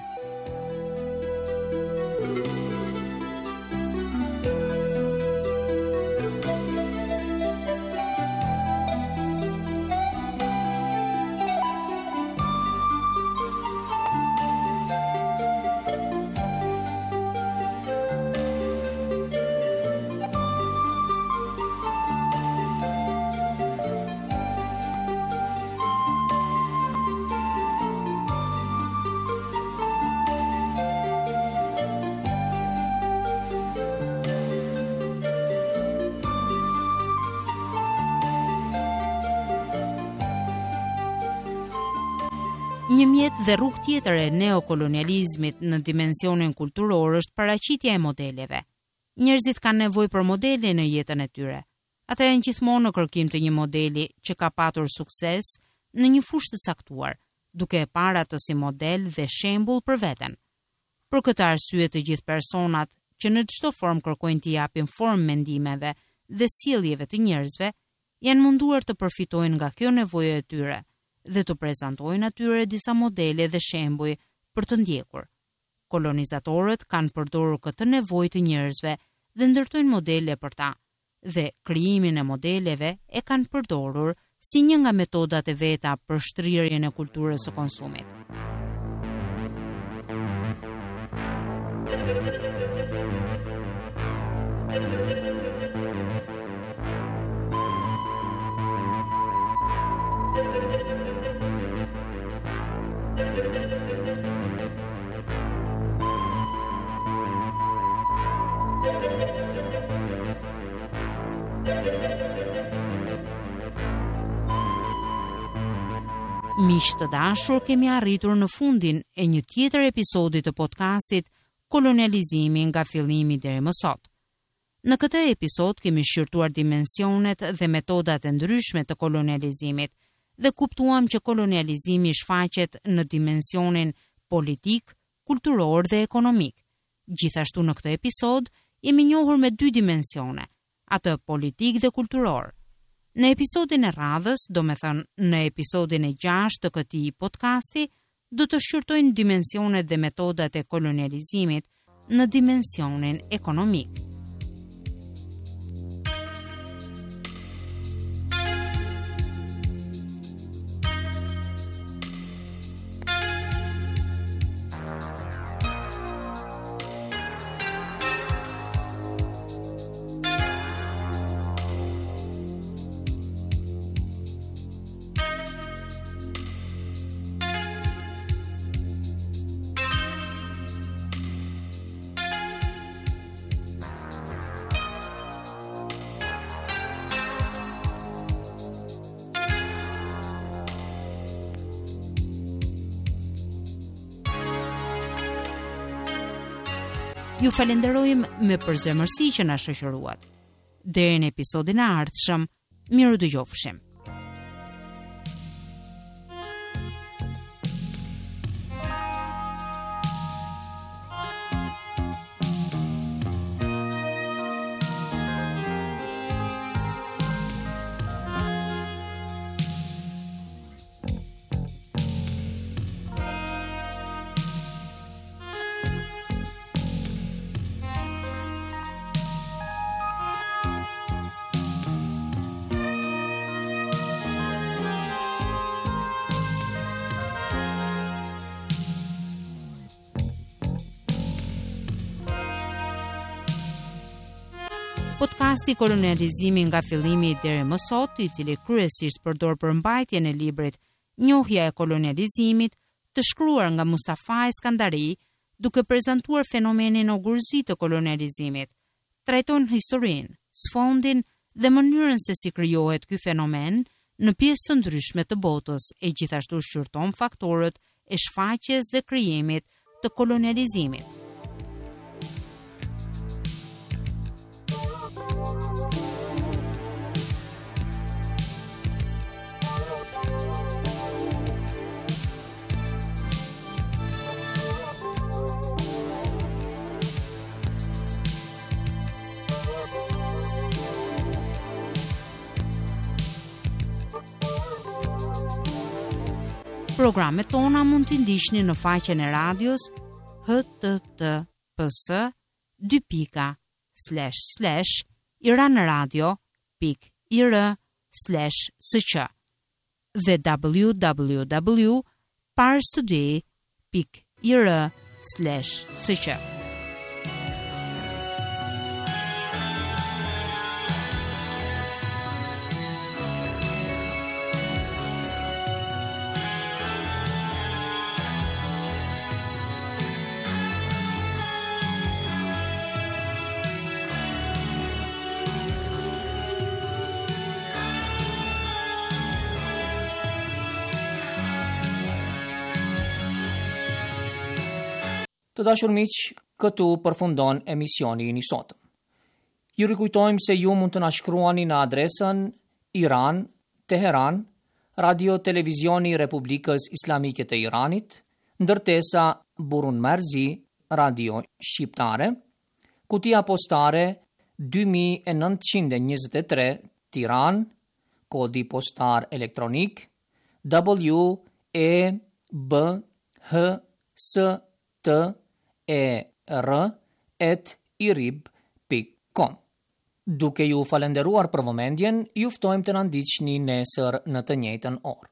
Një mjet dhe rrugë tjetër e neokolonializmit në dimensionin kulturor është paraqitja e modeleve. Njerëzit kanë nevojë për modele në jetën e tyre. Ata janë gjithmonë në kërkim të një modeli që ka patur sukses në një fushë të caktuar, duke e parë atë si model dhe shembull për veten. Për këtë arsye të gjithë personat që në çdo formë kërkojnë të japin formë mendimeve dhe sjelljeve të njerëzve, janë munduar të përfitojnë nga kjo nevojë e tyre dhe të prezantojnë atyre disa modele dhe shembuj për të ndjekur. Kolonizatorët kanë përdorur këtë nevojë të njerëzve dhe ndërtojnë modele për ta, dhe krijimin e modeleve e kanë përdorur si një nga metodat e veta për shtrirjen e kulturës së konsumit. Miq të dashur, kemi arritur në fundin e një tjetër episodi të podcastit Kolonializimi nga fillimi deri më sot. Në këtë episod kemi shqyrtuar dimensionet dhe metodat e ndryshme të kolonializimit dhe kuptuam që kolonializimi shfaqet në dimensionin politik, kulturor dhe ekonomik. Gjithashtu në këtë episod jemi njohur me dy dimensione, atë politik dhe kulturor. Në episodin e radhës, do me thënë në episodin e 6 të këtij podcasti, do të shqyrtojnë dimensionet dhe metodat e kolonializimit në dimensionin ekonomik. Ju falenderojmë me përzemërsi që na shoqëruat. Deri në episodin e ardhshëm, miru dëgjofshim. Podcasti Kolonializimi nga fillimi deri më sot, i cili kryesisht përdor përmbajtjen e librit Njohja e kolonializimit, të shkruar nga Mustafa Eskandari, duke prezantuar fenomenin ogurzi të kolonializimit, trajton historinë, sfondin dhe mënyrën se si krijohet ky fenomen në pjesë të ndryshme të botës, e gjithashtu shqyrton faktorët e shfaqjes dhe krijimit të kolonializimit. Programet tona mund t'i ndiqni në faqen e radios https://iranradio.ir/sq dhe www.parstoday.ir/sq. Të dashur miq, këtu përfundon emisioni i sotëm. Ju rikujtojmë se ju mund të na shkruani në adresën Iran, Teheran, Radio Televizioni i Republikës Islamike të Iranit, ndërtesa Burun Marzi, Radio Shqiptare, kutia postare 2923 Tiranë, kodi postar elektronik WEBHSTER@irib.com. Duke ju falenderuar për vëmendjen, ju ftojmë të na ndiqni nesër në të njëjtën orë.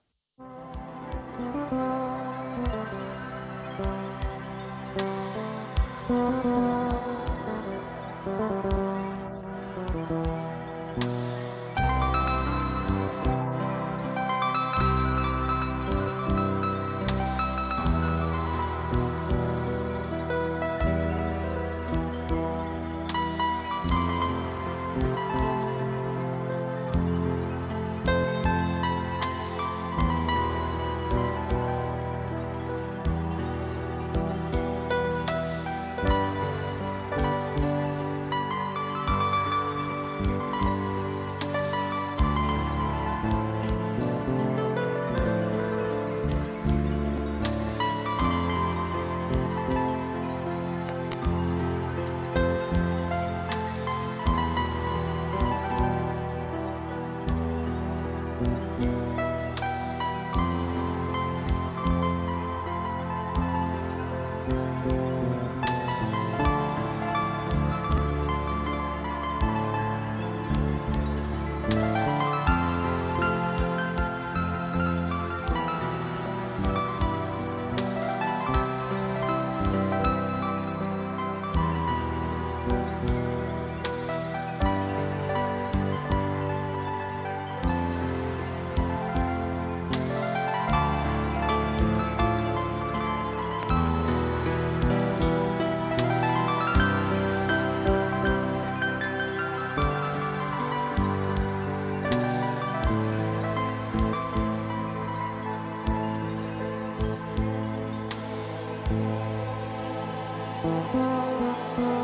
Thank you.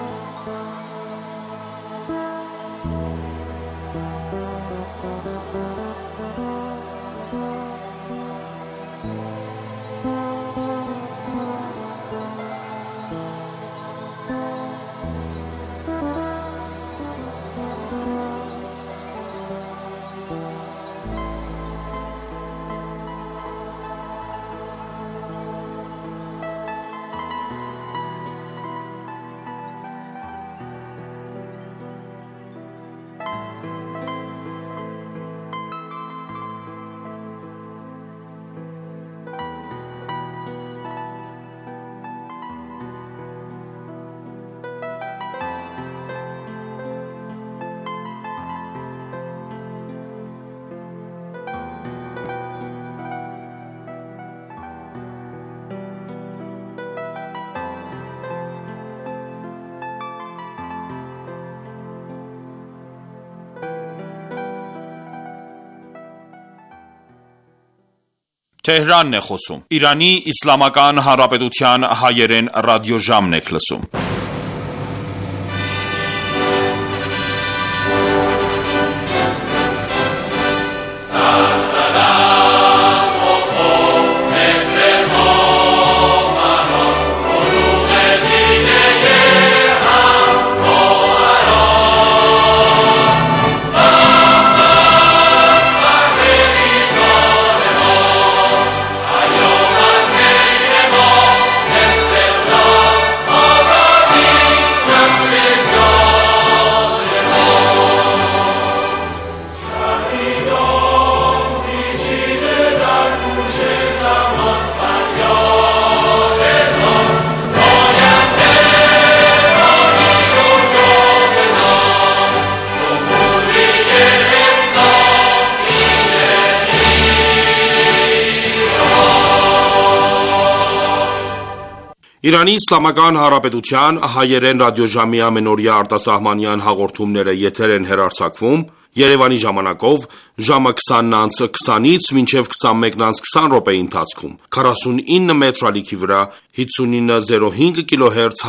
Թեհրանն է խոսում։ Իրանի Իսլամական Հանրապետության հայերեն ռադիոժամն եք լսում։ Իրանի Իսլամական Հանրապետության հայերեն ռադիոժամի ամենօրյա արտասահմանյան հաղորդումները եթեր են հեռարձակվում Երևանի ժամանակով ժամը 20:20-ից մինչև 21:20 րոպեի ընթացքում 49 մետրալիքի վրա 59.05 կիլոհերց